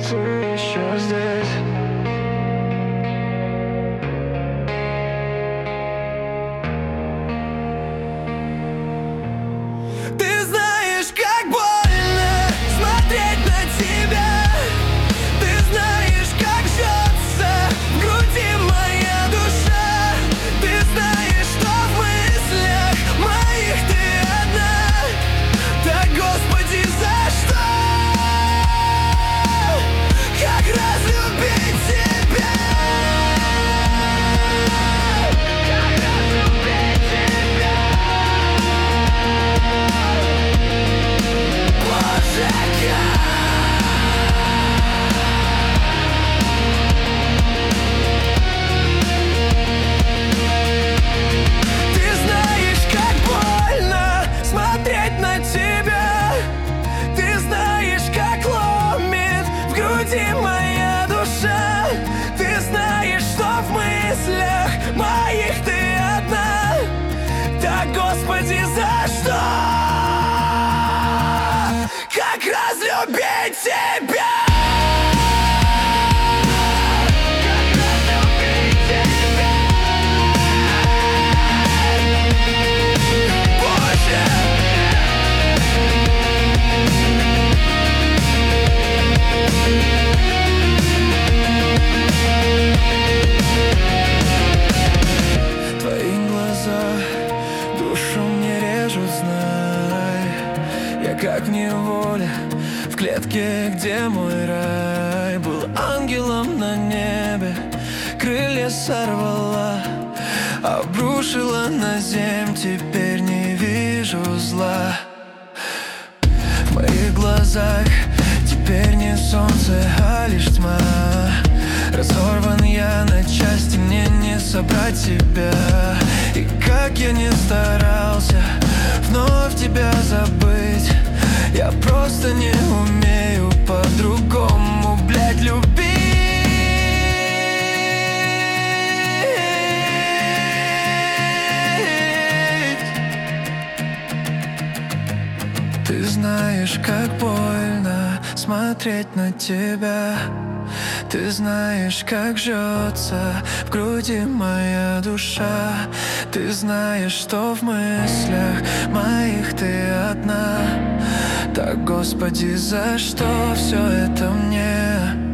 ты еще здесь. Ты знаешь, как больно смотреть на тебя. Ты знаешь, как жжется в груди моя душа. Ты знаешь, что в мыслях моих ты одна. Так, Господи, за что? Как разлюбить тебя? Как разлюбить тебя? Боже, как? Ты знаешь, как больно смотреть на тебя. Ты знаешь, как ломит в груди моя душа. Ты знаешь, что в мыслях моих ты одна. Так, Господи, за что? Как разлюбить тебя? Как разлюбить тебя? Боже! Твои глаза душу мне режут, знай. Я как в неволе, в клетке, где мой рай. Был ангелом на небе, крылья сорвала, обрушила на землю, теперь не вижу зла. В моих глазах теперь не солнце, а лишь тьма. Разорван я на части, мне не собрать себя. И как я не старался вновь тебя забыть, я просто не умею по-другому, блядь, любить. Ты знаешь, как больно смотреть на тебя. Ты знаешь, как жжется в груди моя душа. Ты знаешь, что в мыслях моих ты одна. Так, Господи, за что все это мне?